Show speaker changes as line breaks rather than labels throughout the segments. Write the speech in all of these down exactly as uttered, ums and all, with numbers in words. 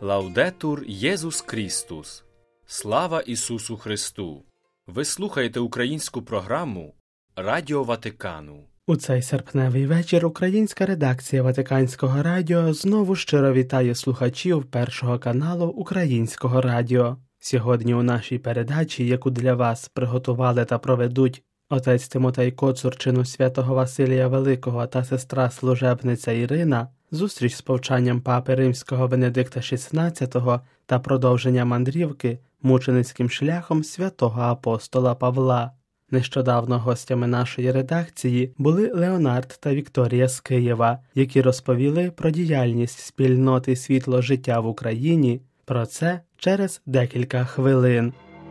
Лаудетур Єсус Крістус. Слава Ісусу Христу! Ви слухаєте українську програму Радіо Ватикану.
У цей серпневий вечір українська редакція Ватиканського радіо знову щиро вітає слухачів Першого каналу Українського радіо. Сьогодні у нашій передачі, яку для вас приготували та проведуть отець Тимотей Коцур чину святого Василія Великого та сестра-служебниця Ірина, зустріч з повчанням папи римського Венедикта шістнадцятого та продовження мандрівки мученицьким шляхом святого апостола Павла. Нещодавно гостями нашої редакції були Леонард та Вікторія з Києва, які розповіли про діяльність спільноти «Світло життя» в Україні. Про це через декілька хвилин.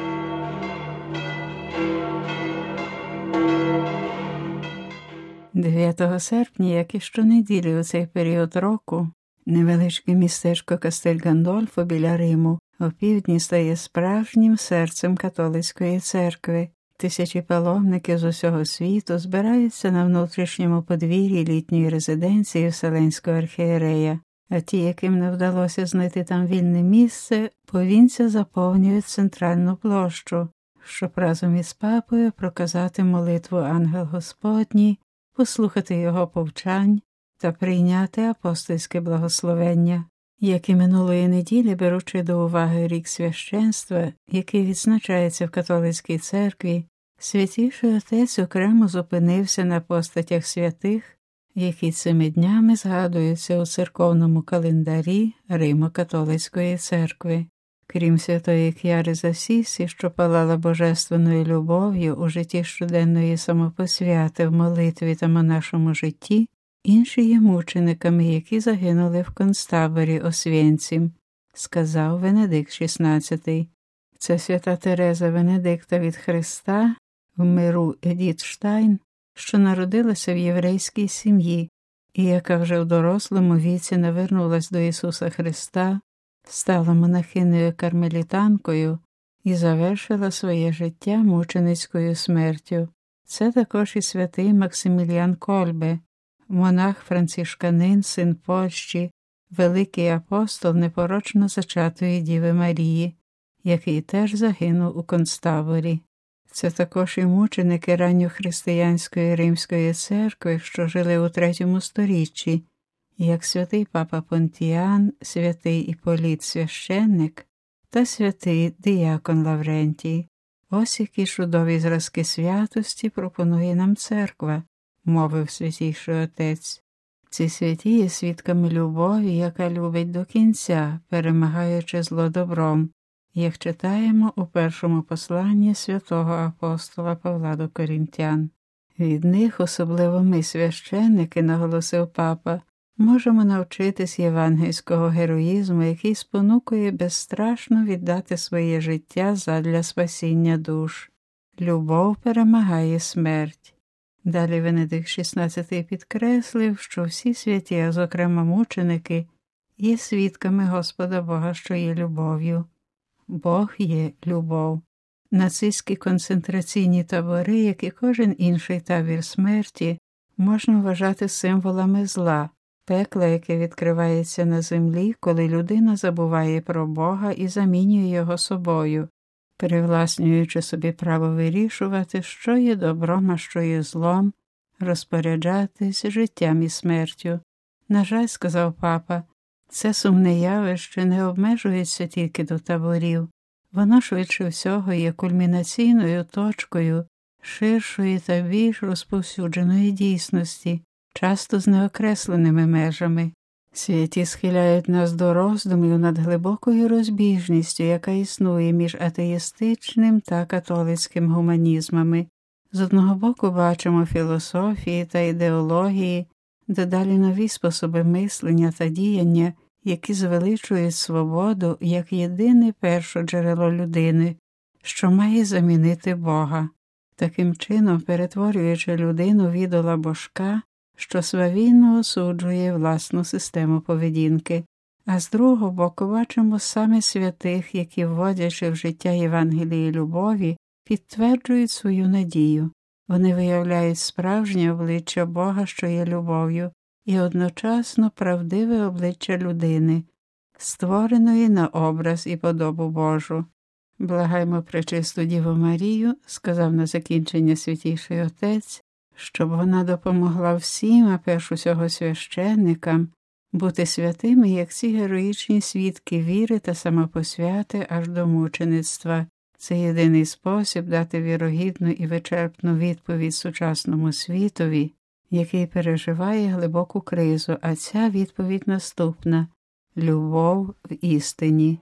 дев'ятого серпня, як і щонеділі у цей період року, невеличке містечко Кастель Гандольфо біля Риму опівдні стає справжнім серцем католицької церкви. Тисячі паломників з усього світу збираються на внутрішньому подвір'ї літньої резиденції Вселенського архієрея, а ті, яким не вдалося знайти там вільне місце, повінця заповнюють центральну площу, щоб разом із папою проказати молитву Ангел Господній, послухати його повчань та прийняти апостольське благословення. Як і минулої неділі, беручи до уваги рік священства, який відзначається в католицькій церкві, святіший отець окремо зупинився на постатях святих, які цими днями згадуються у церковному календарі Римо-католицької церкви. Крім святої К'яри Засісі, що палала божественною любов'ю у житті щоденної самопосвяти в молитві та монашому житті, інші є мучениками, які загинули в концтаборі Освєнцім, сказав Венедикт шістнадцятий. Це свята Тереза Венедикта від Христа в миру Едіт Штайн, що народилася в єврейській сім'ї і яка вже в дорослому віці навернулась до Ісуса Христа, стала монахиною кармелітанкою і завершила своє життя мученицькою смертю. Це також і святий Максиміліан Кольбе, монах-францишканин, син Польщі, великий апостол непорочно зачатої Діви Марії, який теж загинув у концтаборі. Це також і мученики ранньохристиянської Римської церкви, що жили у третьому сторіччі, як святий папа Понтіан, святий Іполіт священник та святий диякон Лаврентій. Ось які чудові зразки святості пропонує нам церква, мовив святійший отець. Ці святі є свідками любові, яка любить до кінця, перемагаючи зло добром, як читаємо у першому посланні святого апостола Павла до Коринтян. Від них, особливо ми, священники, наголосив папа, можемо навчитись євангельського героїзму, який спонукує безстрашно віддати своє життя задля спасіння душ. Любов перемагає смерть. Далі Венедикт шістнадцятий підкреслив, що всі святі, а зокрема мученики, є свідками Господа Бога, що є любов'ю. Бог є любов. Нацистські концентраційні табори, як і кожен інший табір смерті, можна вважати символами зла, пекла, яке відкривається на землі, коли людина забуває про Бога і замінює його собою, привласнюючи собі право вирішувати, що є добром, а що є злом, розпоряджатись життям і смертю. На жаль, сказав папа, це сумне явище не обмежується тільки до таборів. Воно швидше всього є кульмінаційною точкою ширшої та більш розповсюдженої дійсності, часто з неокресленими межами. Святі схиляють нас до роздумів над глибокою розбіжністю, яка існує між атеїстичним та католицьким гуманізмами. З одного боку бачимо філософії та ідеології, дедалі нові способи мислення та діяння, які звеличують свободу як єдине першоджерело людини, що має замінити Бога, таким чином перетворюючи людину в ідола божка, що свавільно осуджує власну систему поведінки. А з другого боку бачимо саме святих, які, вводячи в життя Євангелії любові, підтверджують свою надію. Вони виявляють справжнє обличчя Бога, що є любов'ю, і одночасно правдиве обличчя людини. створеної на образ і подобу Божу. Благаймо пречисту Діву Марію, сказав на закінчення Святійший Отець, щоб вона допомогла всім, а перш усього священникам, бути святими, як ці героїчні свідки віри та самопосвяти аж до мучеництва. Це єдиний спосіб дати вірогідну і вичерпну відповідь сучасному світові, який переживає глибоку кризу, а ця відповідь наступна – любов в істині.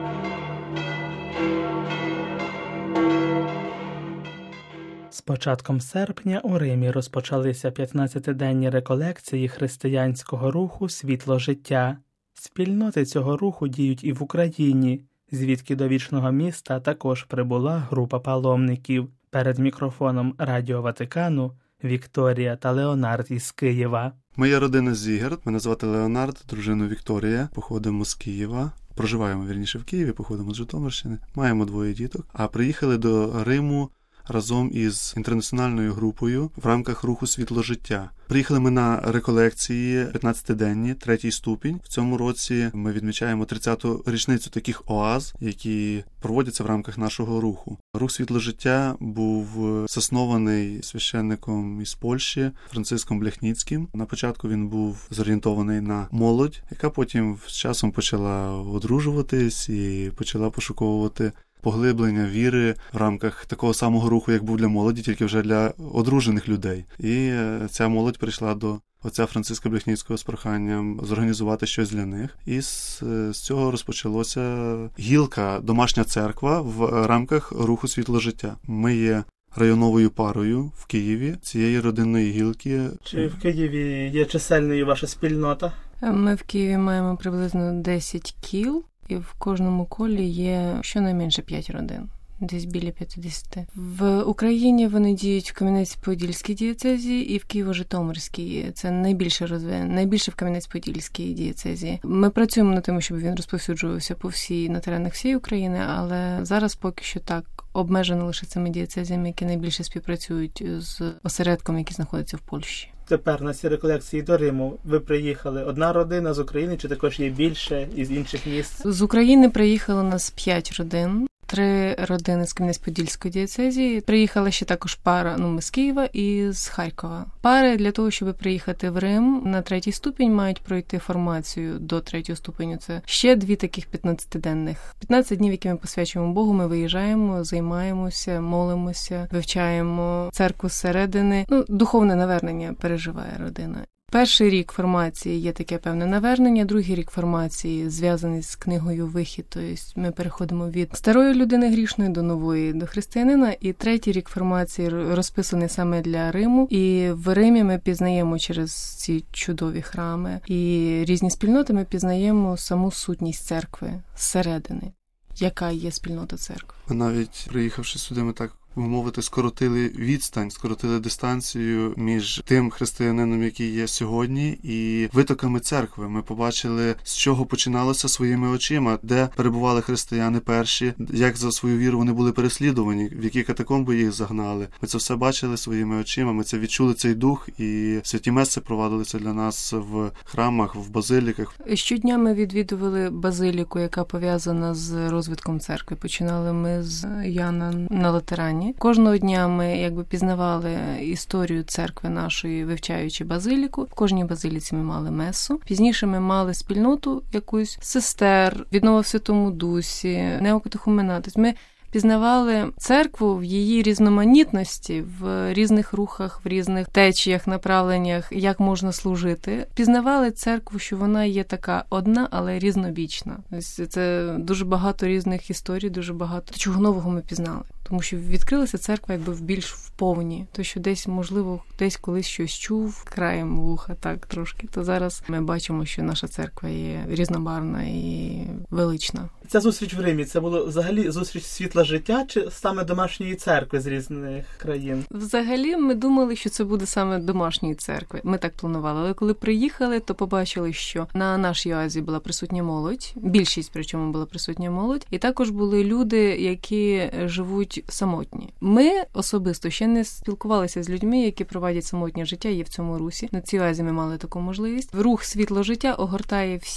З початком серпня у Римі розпочалися п'ятнадцятиденні реколекції християнського руху «Світло життя». Спільноти цього руху діють і в Україні, звідки до вічного міста також прибула група паломників. Перед мікрофоном Радіо Ватикану Вікторія та Леонард із Києва.
Моя родина з Ігор, мене звати Леонард, дружина Вікторія, походимо з Києва. Проживаємо, вірніше, в Києві, походимо з Житомирщини. Маємо двоє діток, а приїхали до Риму разом із інтернаціональною групою в рамках руху «Світло життя». Приїхали ми на реколекції п'ятнадцятиденні, третій ступінь. В цьому році ми відмічаємо тридцяту річницю таких оаз, які проводяться в рамках нашого руху. Рух «Світло життя» був заснований священником із Польщі Франциском Бляхніцьким. На початку він був зорієнтований на молодь, яка потім з часом почала одружуватись і почала пошуковувати поглиблення віри в рамках такого самого руху, як був для молоді, тільки вже для одружених людей. І ця молодь прийшла до отця Франциска Бляхніцького з проханням зорганізувати щось для них. І з, з цього розпочалося гілка «Домашня церква» в рамках руху «Світло життя». Ми є районовою парою в Києві цієї родинної гілки.
Чи в Києві є чисельною ваша спільнота?
Ми в Києві маємо приблизно десять кіл. І в кожному колі є щонайменше п'ять родин, десь біля п'ятдесят. В Україні вони діють в Кам'янець-Подільській дієцезії і в Києво-Житомирській. Це найбільше розвинено, найбільше в Кам'янець-Подільській дієцезії. Ми працюємо над тим, щоб він розповсюджувався по всій, на теренах всієї України, але зараз поки що так обмежено лише цими дієцезіями, які найбільше співпрацюють з осередком, який знаходиться в Польщі.
Тепер на ці реколекції до Риму ви приїхали одна родина з України, чи також є більше із інших міст?
З України приїхало нас п'ять родин. Три родини з Кам'янець-Подільської дієцезії. Приїхала ще також пара, ну, ми з Києва і з Харкова. Пари для того, щоб приїхати в Рим на третій ступінь, мають пройти формацію до третього ступеню. Це ще дві таких п'ятнадцятиденних. п'ятнадцять днів, які ми посвячуємо Богу, ми виїжджаємо, займаємося, молимося, вивчаємо церкву зсередини. Ну, духовне навернення переживає родина. Перший рік формації є таке певне навернення, другий рік формації зв'язаний з книгою «Вихід», тобто ми переходимо від старої людини грішної до нової, до християнина, і третій рік формації розписаний саме для Риму, і в Римі ми пізнаємо через ці чудові храми і різні спільноти, ми пізнаємо саму сутність церкви зсередини, яка є спільнота церкви.
Ми навіть, приїхавши сюди, ми так мовити, скоротили відстань, скоротили дистанцію між тим християнином, який є сьогодні, і витоками церкви. Ми побачили, з чого починалося своїми очима, де перебували християни перші, як за свою віру вони були переслідувані, в які катакомби їх загнали. Ми це все бачили своїми очима, ми це відчули, цей дух, і святі меси провадилися для нас в храмах, в базиліках.
Щодня ми відвідували базиліку, яка пов'язана з розвитком церкви. Починали ми з Яна на Латерані. Кожного дня ми якби пізнавали історію церкви нашої, вивчаючи базиліку. В кожній базиліці ми мали месу. Пізніше ми мали спільноту якусь сестер, віднова в Святому Дусі, неокатехумена. Тобто ми пізнавали церкву в її різноманітності, в різних рухах, в різних течіях, направленнях, як можна служити. Пізнавали церкву, що вона є така одна, але різнобічна. Тобто це дуже багато різних історій, дуже багато чого нового ми пізнали. Тому що відкрилася церква якби в більш вповні. То, що десь, можливо, десь колись щось чув, краєм вуха, так, трошки. То зараз ми бачимо, що наша церква є різнобарвна і велична.
Ця зустріч в Римі, це було взагалі зустріч світла життя чи саме домашньої церкви з різних країн?
Взагалі ми думали, що це буде саме домашньої церкви. Ми так планували. Але коли приїхали, то побачили, що на нашій оазі була присутня молодь. Більшість, причому, була присутня молодь. І також були люди, які живуть самотні. Ми особисто ще не спілкувалися з людьми, які проводять самотнє життя, є в цьому русі. На цій оазі ми мали таку можливість. Рух «Світло життя» огортає всіх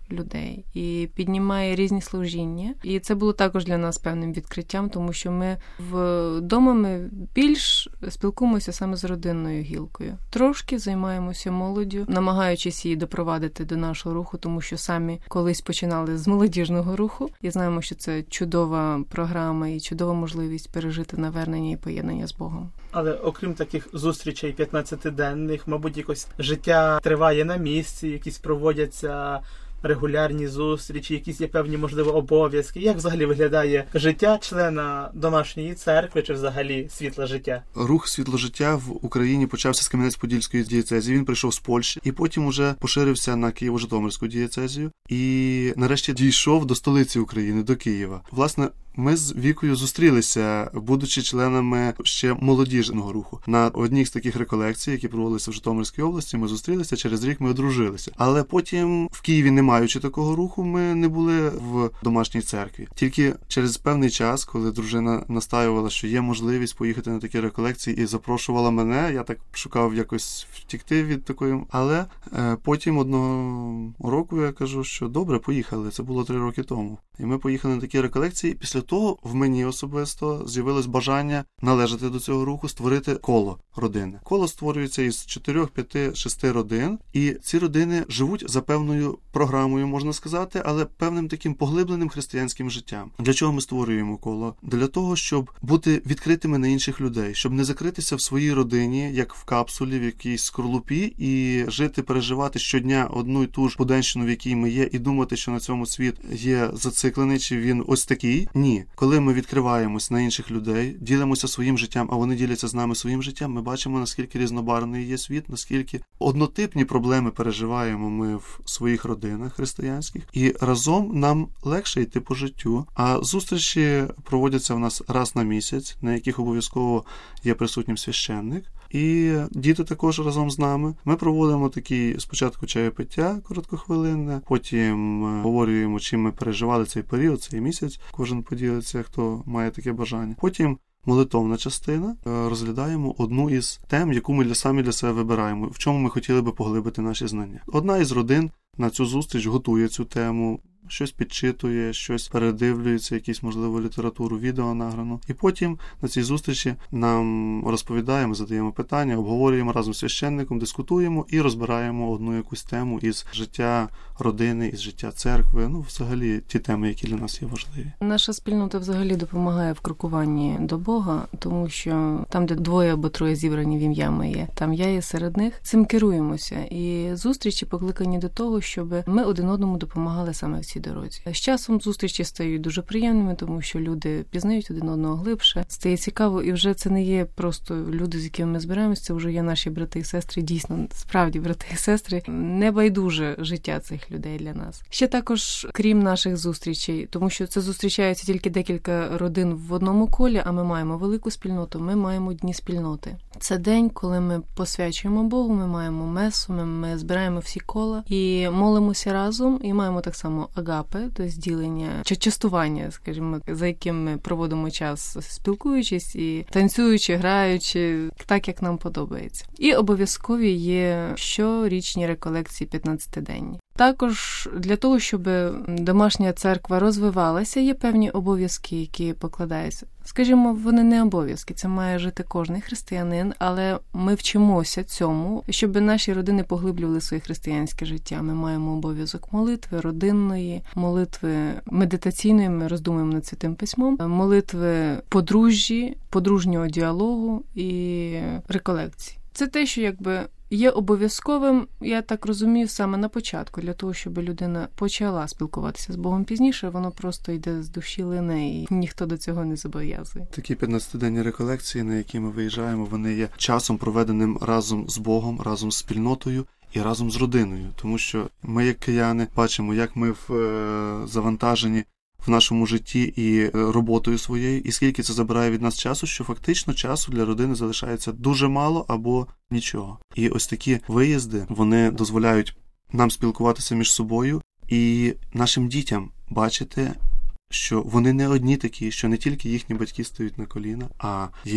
людей і піднімає різні служіння. І це було також для нас певним відкриттям, тому що ми вдома ми більш спілкуємося саме з родинною гілкою. Трошки займаємося молоддю, намагаючись її допровадити до нашого руху, тому що самі колись починали з молодіжного руху. І знаємо, що це чудова програма і чудова можливість пережити навернення і поєднання з Богом.
Але окрім таких зустрічей п'ятнадцятиденних, мабуть, якось життя триває на місці, якісь проводяться регулярні зустрічі, якісь є певні, можливо, обов'язки. Як взагалі виглядає життя члена домашньої церкви чи взагалі світле життя?
Рух світле життя в Україні почався з Кам'янець-Подільської дієцезії. Він прийшов з Польщі і потім уже поширився на Києво-Житомирську дієцезію і нарешті дійшов до столиці України, до Києва. Власне, ми з Вікою зустрілися, будучи членами ще молодіжного руху. На одній з таких реколекцій, які проводилися в Житомирській області, ми зустрілися, через рік ми одружилися. Але потім в Києві, не маючи такого руху, ми не були в домашній церкві. Тільки через певний час, коли дружина настаювала, що є можливість поїхати на такі реколекції і запрошувала мене, я так шукав якось втікти від такої. Але е, потім одного року я кажу, що добре, поїхали. Це було три роки тому. І ми поїхали на такі реколекції. Після того в мені особисто з'явилось бажання належати до цього руху, створити коло родини. Коло створюється із чотирьох, п'яти, шести родин, і ці родини живуть за певною програмою, можна сказати, але певним таким поглибленим християнським життям. Для чого ми створюємо коло? Для того, щоб бути відкритими на інших людей, щоб не закритися в своїй родині, як в капсулі, в якійсь скорлупі, і жити, переживати щодня одну і ту ж буденщину, в якій ми є, і думати, що на цьому світ є зациклений, чи він ось такий. Ні. Коли ми відкриваємось на інших людей, ділимося своїм життям, а вони діляться з нами своїм життям, ми бачимо, наскільки різнобарвний є світ, наскільки однотипні проблеми переживаємо ми в своїх родинах християнських, і разом нам легше йти по життю. А зустрічі проводяться в нас раз на місяць, на яких обов'язково є присутнім священник. І діти також разом з нами. Ми проводимо такі спочатку чаєпиття короткохвилинне, потім говорюємо, чим ми переживали цей період, цей місяць. Кожен поділиться, хто має таке бажання. Потім молитовна частина. Розглядаємо одну із тем, яку ми для самі для себе вибираємо, в чому ми хотіли би поглибити наші знання. Одна із родин на цю зустріч готує цю тему, щось підчитує, щось передивлюється, якісь, можливо, літературу, відео награно. І потім на цій зустрічі нам розповідаємо, задаємо питання, обговорюємо разом з священником, дискутуємо і розбираємо одну якусь тему із життя родини, із життя церкви, ну, взагалі, ті теми, які для нас є важливі.
Наша спільнота взагалі допомагає в крокуванні до Бога, тому що там, де двоє або троє зібрані в ім'я моє, там я є серед них. Цим керуємося. І зустрічі покликані до того, щоб ми один одному допомагали саме в цій дорозі. З часом зустрічі стають дуже приємними, тому що люди пізнають один одного глибше, стає цікаво, і вже це не є просто люди, з якими ми збираємося, це вже є наші брати і сестри, дійсно, справді брати і сестри, небайдуже життя цих людей для нас. Ще також, крім наших зустрічей, тому що це зустрічаються тільки декілька родин в одному колі, а ми маємо велику спільноту, ми маємо дні спільноти. Це день, коли ми посвячуємо Богу, ми маємо месу, ми, ми збираємо всі кола і молимося разом, і маємо так само агапи, тобто ділення, чи частування, скажімо, за яким ми проводимо час, спілкуючись і танцюючи, граючи, так, як нам подобається. І обов'язкові є щорічні реколекції п'ятнадцятиденні. Також для того, щоб домашня церква розвивалася, є певні обов'язки, які покладаються. Скажімо, вони не обов'язки, це має жити кожний християнин, але ми вчимося цьому, щоб наші родини поглиблювали своє християнське життя. Ми маємо обов'язок молитви, родинної, молитви медитаційної, ми роздумуємо над Святим Письмом, молитви подружжі, подружнього діалогу і реколекцій. Це те, що якби є обов'язковим, я так розумію, саме на початку, для того, щоб людина почала спілкуватися з Богом пізніше, воно просто йде з душі лине, і ніхто до цього не зобов'язує.
Такі п'ятнадцятиденні реколекції, на які ми виїжджаємо, вони є часом проведеним разом з Богом, разом з спільнотою і разом з родиною. Тому що ми, як кияни, бачимо, як ми в е- завантажені в нашому житті і роботою своєю, і скільки це забирає від нас часу, що фактично часу для родини залишається дуже мало або нічого. І ось такі виїзди, вони дозволяють нам спілкуватися між собою і нашим дітям бачити, що вони не одні такі, що не тільки їхні батьки стоять на коліна, а є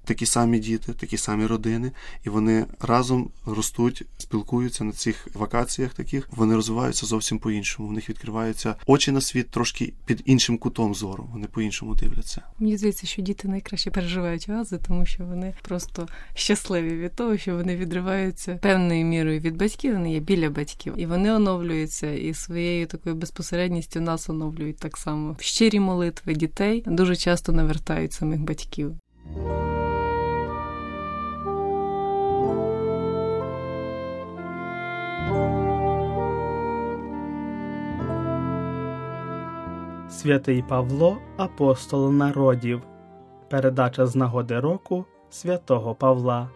такі самі діти, такі самі родини, і вони разом ростуть, спілкуються на цих вакаціях таких, вони розвиваються зовсім по-іншому. У них відкриваються очі на світ трошки під іншим кутом зору, вони по-іншому дивляться.
Мені здається, що діти найкраще переживають оази, тому що вони просто щасливі від того, що вони відриваються певною мірою від батьків, вони є біля батьків, і вони оновлюються, і своєю такою безпосередністю нас оновлюють так само. Щирі молитви дітей дуже часто навертають самих батьків.
Святий Павло – апостол народів. Передача з нагоди року святого Павла.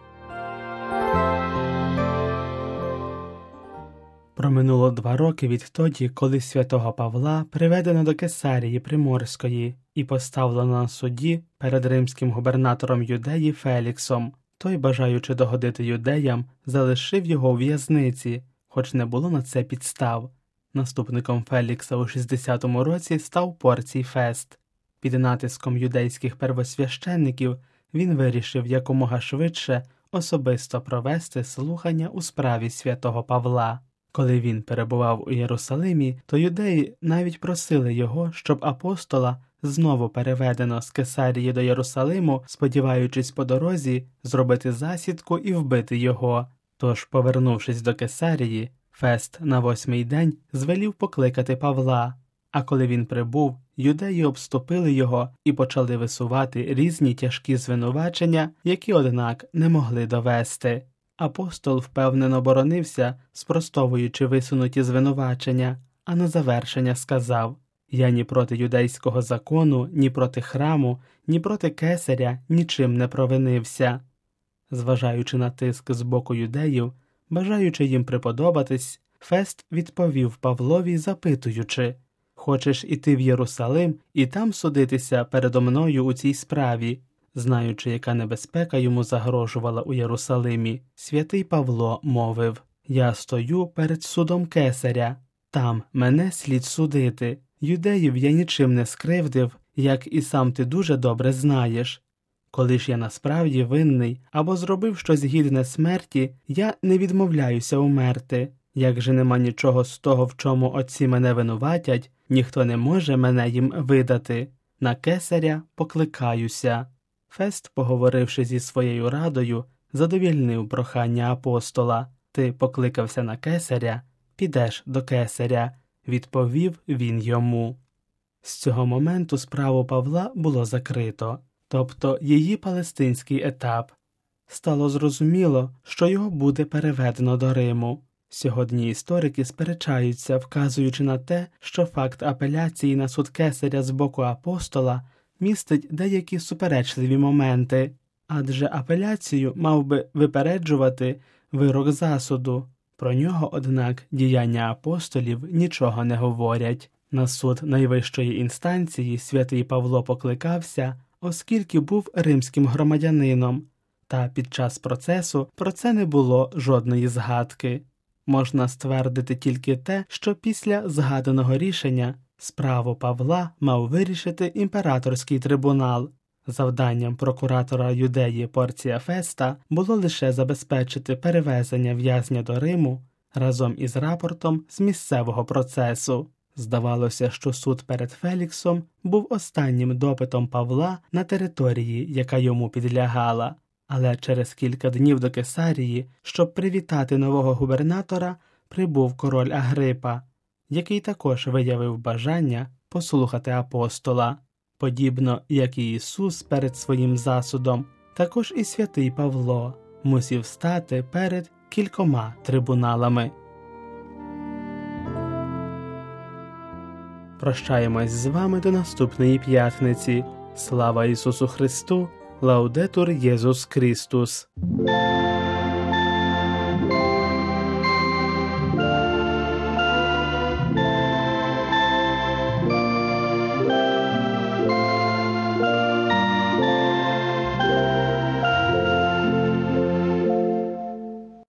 Проминуло два роки відтоді, коли святого Павла приведено до Кесарії Приморської і поставлено на суді перед римським губернатором Юдеї Феліксом. Той, бажаючи догодити юдеям, залишив його у в'язниці, хоч не було на це підстав. Наступником Фелікса у шістдесятому році став Порцій Фест. Під натиском юдейських первосвященників він вирішив якомога швидше особисто провести слухання у справі святого Павла. Коли він перебував у Єрусалимі, то юдеї навіть просили його, щоб апостола знову переведено з Кесарії до Єрусалиму, сподіваючись по дорозі зробити засідку і вбити його. Тож, повернувшись до Кесарії, Фест на восьмий день звелів покликати Павла, а коли він прибув, юдеї обступили його і почали висувати різні тяжкі звинувачення, які, однак, не могли довести. Апостол впевнено боронився, спростовуючи висунуті звинувачення, а на завершення сказав: «Я ні проти юдейського закону, ні проти храму, ні проти кесаря нічим не провинився». Зважаючи на тиск з боку юдеїв, бажаючи їм приподобатись, Фест відповів Павлові, запитуючи: «Хочеш іти в Єрусалим і там судитися передо мною у цій справі?» Знаючи, яка небезпека йому загрожувала у Єрусалимі, святий Павло мовив: «Я стою перед судом кесаря, там мене слід судити. Юдеїв я нічим не скривдив, як і сам ти дуже добре знаєш. Коли ж я насправді винний або зробив щось гідне смерті, я не відмовляюся умерти. Як же нема нічого з того, в чому отці мене винуватять, ніхто не може мене їм видати. На кесаря покликаюся». Фест, поговоривши зі своєю радою, задовільнив прохання апостола: «Ти покликався на кесаря, підеш до кесаря», – відповів він йому. З цього моменту справу Павла було закрито, тобто її палестинський етап. Стало зрозуміло, що його буде переведено до Риму. Сьогодні історики сперечаються, вказуючи на те, що факт апеляції на суд кесаря з боку апостола містить деякі суперечливі моменти, адже апеляцію мав би випереджувати вирок засуду. Про нього, однак, діяння апостолів нічого не говорять. На суд найвищої інстанції святий Павло покликався, оскільки був римським громадянином, та під час процесу про це не було жодної згадки. Можна ствердити тільки те, що після згаданого рішення справу Павла мав вирішити імператорський трибунал. Завданням прокуратора Юдеї Порція Феста було лише забезпечити перевезення в'язня до Риму разом із рапортом з місцевого процесу. Здавалося, що суд перед Феліксом був останнім допитом Павла на території, яка йому підлягала. Але через кілька днів до Кесарії, щоб привітати нового губернатора, прибув король Агрипа, який також виявив бажання послухати апостола. Подібно, як і Ісус перед своїм засудом, також і святий Павло мусів стати перед кількома трибуналами. Прощаємось з вами до наступної п'ятниці. Слава Ісусу Христу! Лаудетур Єсус Христос!